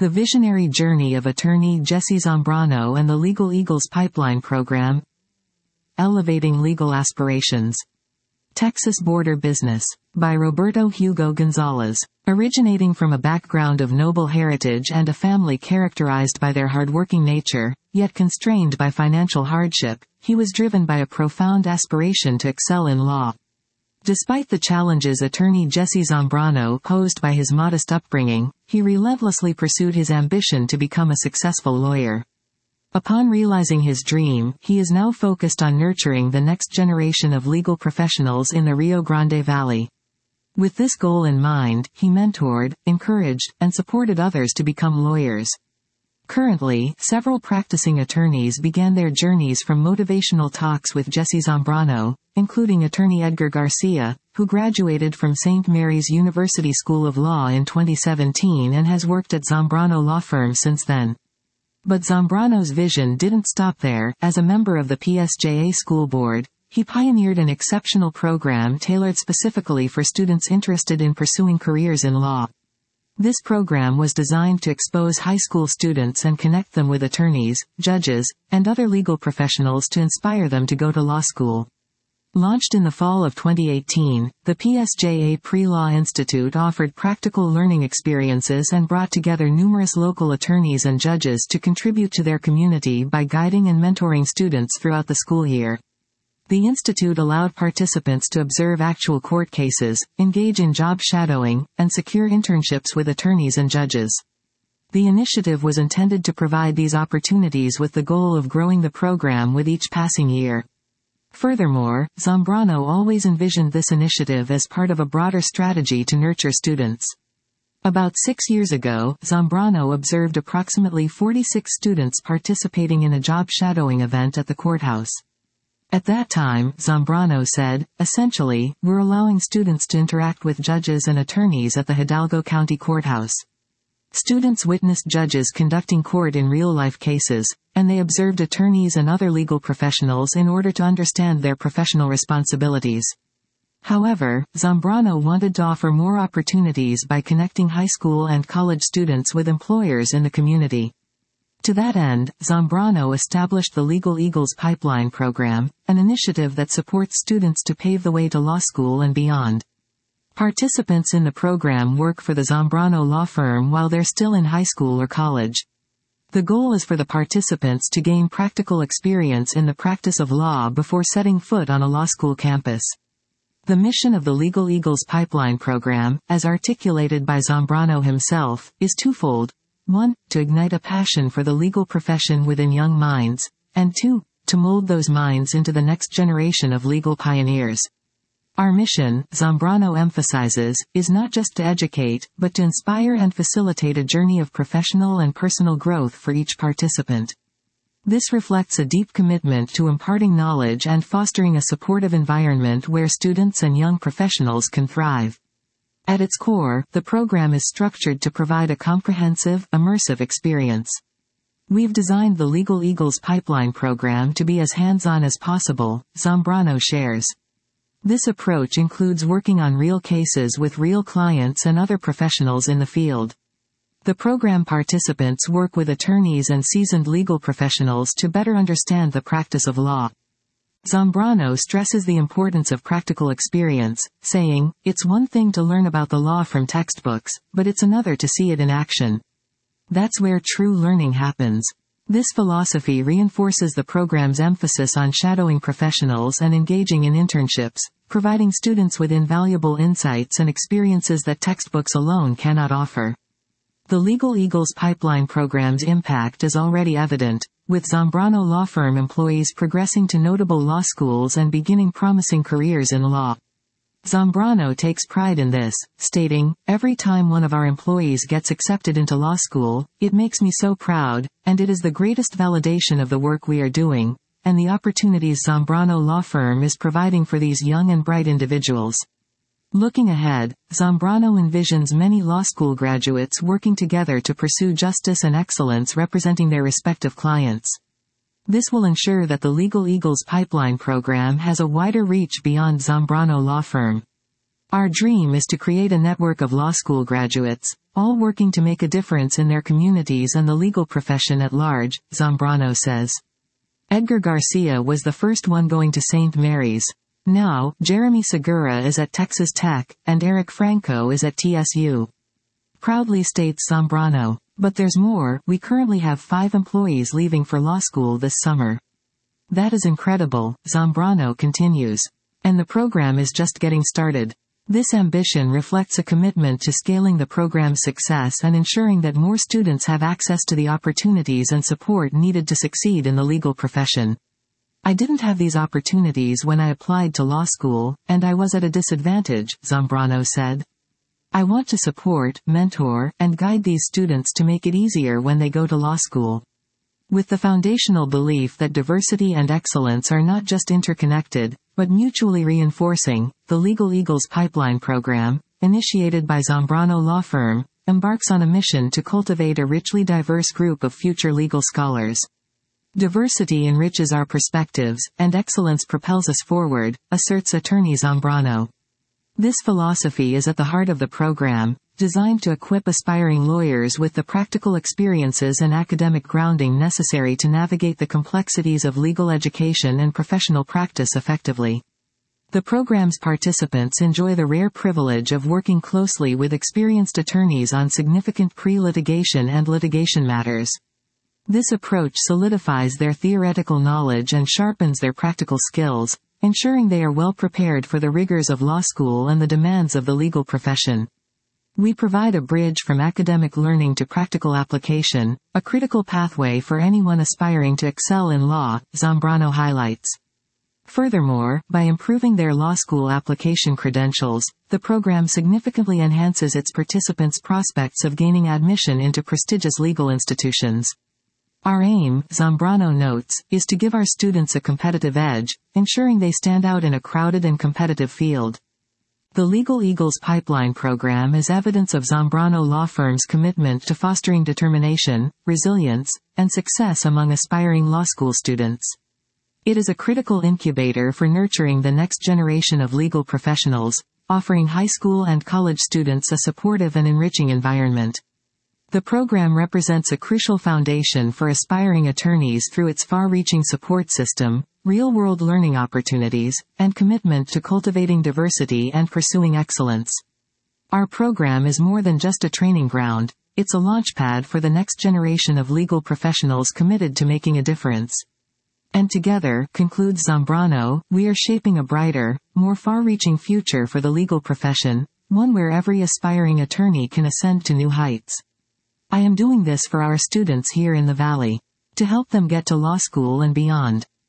The Visionary Journey of Attorney Jesse Zambrano and the Legal Eagles Pipeline Program. Elevating Legal Aspirations. Texas Border Business. By Roberto Hugo Gonzalez. Originating from a background of noble heritage and a family characterized by their hardworking nature, yet constrained by financial hardship, he was driven by a profound aspiration to excel in law. Despite the challenges attorney Jesse Zambrano posed by his modest upbringing, he relentlessly pursued his ambition to become a successful lawyer. Upon realizing his dream, he is now focused on nurturing the next generation of legal professionals in the Rio Grande Valley. With this goal in mind, he mentored, encouraged, and supported others to become lawyers. Currently, several practicing attorneys began their journeys from motivational talks with Jesse Zambrano, including attorney Edgar Garcia, who graduated from St. Mary's University School of Law in 2017 and has worked at Zambrano Law Firm since then. But Zambrano's vision didn't stop there. As a member of the PSJA School Board, he pioneered an exceptional program tailored specifically for students interested in pursuing careers in law. This program was designed to expose high school students and connect them with attorneys, judges, and other legal professionals to inspire them to go to law school. Launched in the fall of 2018, the PSJA Pre-Law Institute offered practical learning experiences and brought together numerous local attorneys and judges to contribute to their community by guiding and mentoring students throughout the school year. The institute allowed participants to observe actual court cases, engage in job shadowing, and secure internships with attorneys and judges. The initiative was intended to provide these opportunities with the goal of growing the program with each passing year. Furthermore, Zambrano always envisioned this initiative as part of a broader strategy to nurture students. About 6 years ago, Zambrano observed approximately 46 students participating in a job shadowing event at the courthouse. At that time, Zambrano said, "Essentially, we're allowing students to interact with judges and attorneys at the Hidalgo County Courthouse." Students witnessed judges conducting court in real-life cases, and they observed attorneys and other legal professionals in order to understand their professional responsibilities. However, Zambrano wanted to offer more opportunities by connecting high school and college students with employers in the community. To that end, Zambrano established the Legal Eagles Pipeline Program, an initiative that supports students to pave the way to law school and beyond. Participants in the program work for the Zambrano Law Firm while they're still in high school or college. The goal is for the participants to gain practical experience in the practice of law before setting foot on a law school campus. The mission of the Legal Eagles Pipeline Program, as articulated by Zambrano himself, is twofold. 1. To ignite a passion for the legal profession within young minds, and 2. To mold those minds into the next generation of legal pioneers. Our mission, Zambrano emphasizes, is not just to educate, but to inspire and facilitate a journey of professional and personal growth for each participant. This reflects a deep commitment to imparting knowledge and fostering a supportive environment where students and young professionals can thrive. At its core, the program is structured to provide a comprehensive, immersive experience. We've designed the Legal Eagles Pipeline Program to be as hands-on as possible, Zambrano shares. This approach includes working on real cases with real clients and other professionals in the field. The program participants work with attorneys and seasoned legal professionals to better understand the practice of law. Zambrano stresses the importance of practical experience, saying, "It's one thing to learn about the law from textbooks, but it's another to see it in action. That's where true learning happens." This philosophy reinforces the program's emphasis on shadowing professionals and engaging in internships, providing students with invaluable insights and experiences that textbooks alone cannot offer. The Legal Eagles Pipeline Program's impact is already evident, with Zambrano Law Firm employees progressing to notable law schools and beginning promising careers in law. Zambrano takes pride in this, stating, "Every time one of our employees gets accepted into law school, it makes me so proud, and it is the greatest validation of the work we are doing, and the opportunities Zambrano Law Firm is providing for these young and bright individuals." Looking ahead, Zambrano envisions many law school graduates working together to pursue justice and excellence representing their respective clients. This will ensure that the Legal Eagles Pipeline Program has a wider reach beyond Zambrano Law Firm. Our dream is to create a network of law school graduates, all working to make a difference in their communities and the legal profession at large, Zambrano says. Edgar Garcia was the first one going to St. Mary's. Now, Jeremy Segura is at Texas Tech, and Eric Franco is at TSU. Proudly states Zambrano. But there's more, we currently have 5 employees leaving for law school this summer. That is incredible, Zambrano continues. And the program is just getting started. This ambition reflects a commitment to scaling the program's success and ensuring that more students have access to the opportunities and support needed to succeed in the legal profession. I didn't have these opportunities when I applied to law school, and I was at a disadvantage, Zambrano said. I want to support, mentor, and guide these students to make it easier when they go to law school. With the foundational belief that diversity and excellence are not just interconnected, but mutually reinforcing, the Legal Eagles Pipeline Program, initiated by Zambrano Law Firm, embarks on a mission to cultivate a richly diverse group of future legal scholars. Diversity enriches our perspectives, and excellence propels us forward, asserts attorney Zambrano. This philosophy is at the heart of the program, designed to equip aspiring lawyers with the practical experiences and academic grounding necessary to navigate the complexities of legal education and professional practice effectively. The program's participants enjoy the rare privilege of working closely with experienced attorneys on significant pre-litigation and litigation matters. This approach solidifies their theoretical knowledge and sharpens their practical skills, ensuring they are well prepared for the rigors of law school and the demands of the legal profession. We provide a bridge from academic learning to practical application, a critical pathway for anyone aspiring to excel in law, Zambrano highlights. Furthermore, by improving their law school application credentials, the program significantly enhances its participants' prospects of gaining admission into prestigious legal institutions. Our aim, Zambrano notes, is to give our students a competitive edge, ensuring they stand out in a crowded and competitive field. The Legal Eagles Pipeline Program is evidence of Zambrano Law Firm's commitment to fostering determination, resilience, and success among aspiring law school students. It is a critical incubator for nurturing the next generation of legal professionals, offering high school and college students a supportive and enriching environment. The program represents a crucial foundation for aspiring attorneys through its far-reaching support system, real-world learning opportunities, and commitment to cultivating diversity and pursuing excellence. Our program is more than just a training ground, it's a launchpad for the next generation of legal professionals committed to making a difference. And together, concludes Zambrano, we are shaping a brighter, more far-reaching future for the legal profession, one where every aspiring attorney can ascend to new heights. I am doing this for our students here in the Valley. To help them get to law school and beyond.